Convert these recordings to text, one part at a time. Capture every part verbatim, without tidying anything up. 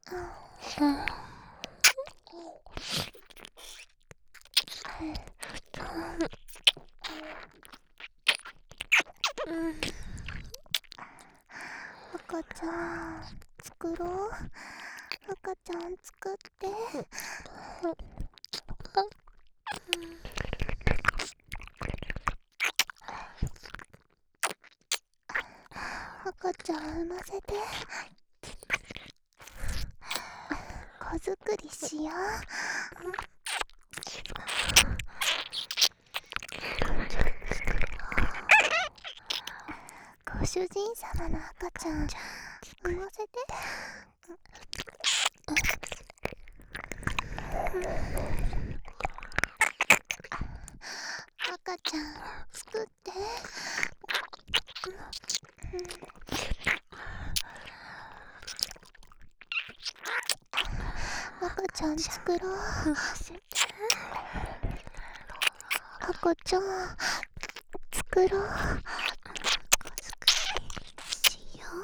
赤ちゃん作ろう。赤ちゃん作って。赤ちゃん産ませて。子作りしよう。ご主人様の赤ちゃん産ませて。赤ちゃん作って。赤ちゃん作ろう。赤ちゃん作ろう。しよ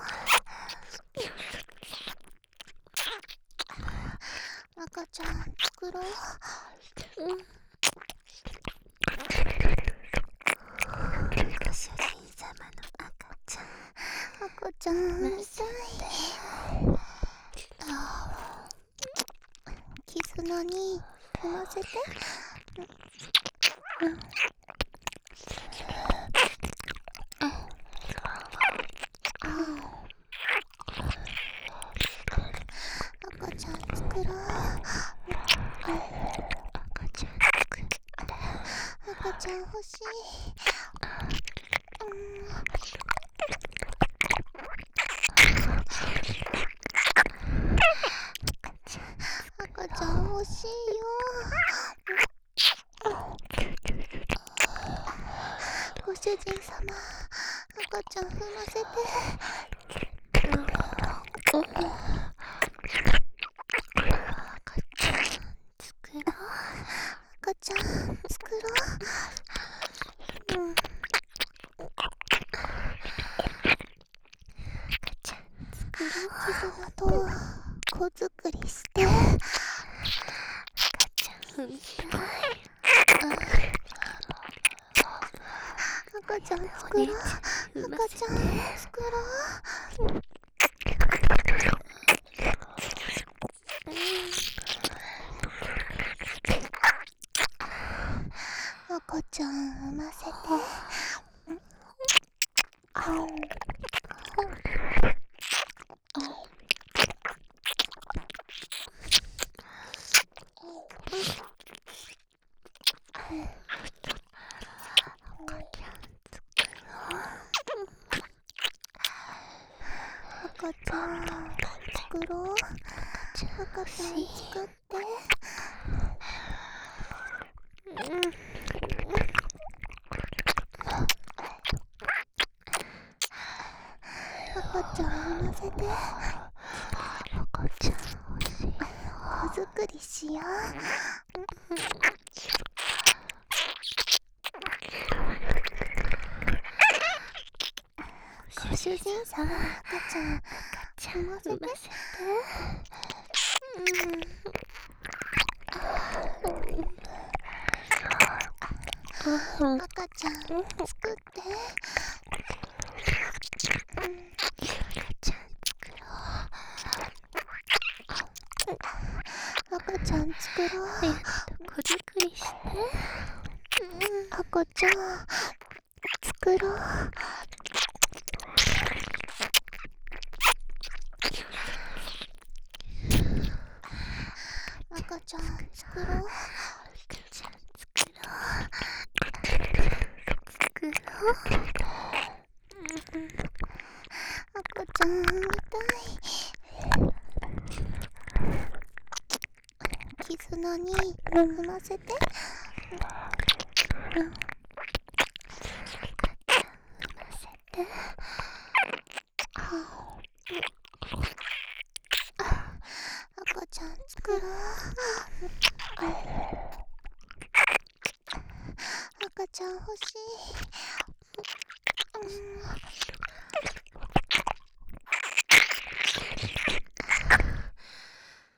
う。赤ちゃん作ろう。ご主人様の赤ちゃん。赤ちゃん産みたい。絆に産ませて。赤ちゃん作ろう。赤ちゃん作る。赤ちゃん欲しい。赤ちゃん欲しいよ。ご主人様、赤ちゃん産ませて。赤ちゃん作ろう。赤ちゃん作ろう。うん。赤ちゃん作ろう。絆と子作りして。赤ちゃん産みたい。赤ちゃん作ろう。赤ちゃん作ろう。赤ちゃん産ませて。赤ちゃん作ろう。赤ちゃん作って。赤ちゃん産ませて。赤ちゃん欲しい。子作りしよう。ご主人様の赤ちゃん産ませて。赤ちゃん作って。赤ちゃん作ろう。赤ちゃん作ろう。子作りして。赤ちゃん作ろう。赤ちゃん作ろう。赤ちゃん作ろう。作ろう。赤ちゃん産みたい。絆に産ませて。赤ちゃん作ろう。赤ちゃん欲しい。